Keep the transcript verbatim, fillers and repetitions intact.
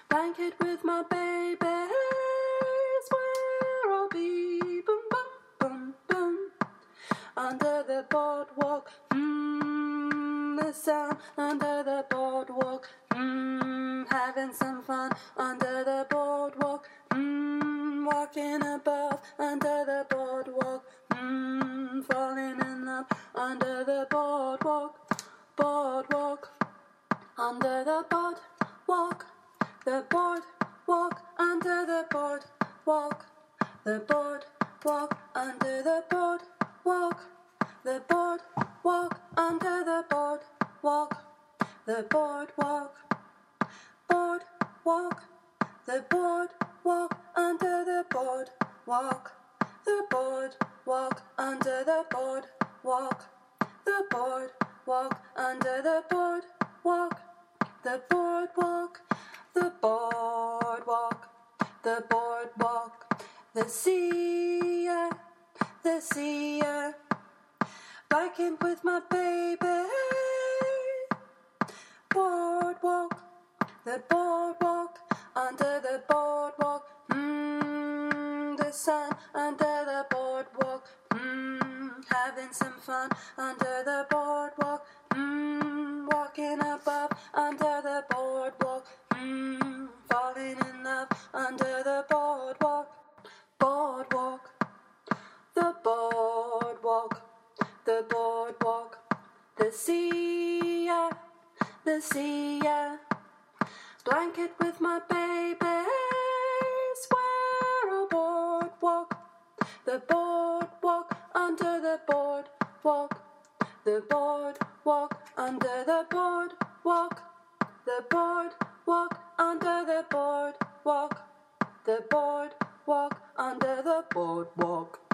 blanket with my baby. Where I'll be, boom, boom, boom, boom. Under the boardwalk, mmm, the sun. Under the boardwalk, mmm, having some fun. Under the boardwalk, mmm, walking above. Under the boardwalk, mmm, falling in love. Under the boardwalk, boardwalk. Under the boardwalk, the boardwalk. Under the boardwalk, the boardwalk. Under the boardwalk, the boardwalk. Under the boardwalk, the boardwalk, boardwalk. The boardwalk. Under the boardwalk, the boardwalk. Under the boardwalk, the boardwalk. Under the boardwalk, the boardwalk, the boardwalk, the boardwalk. The sea, yeah, the sea, yeah. Blanket with my baby. Boardwalk, the boardwalk. Under the boardwalk, mmm, the sun. Under the boardwalk, mmm, having some fun. Under the boardwalk, mmm, walking above. Under the boardwalk, mmm, falling in love. Under the boardwalk, boardwalk, the boardwalk, the boardwalk. The sea, yeah, the sea, yeah. Blanket with my baby. Swear a boardwalk, the boardwalk. Under the boardwalk, the boardwalk. Under the boardwalk, the boardwalk. Under the boardwalk, the boardwalk. Under the boardwalk.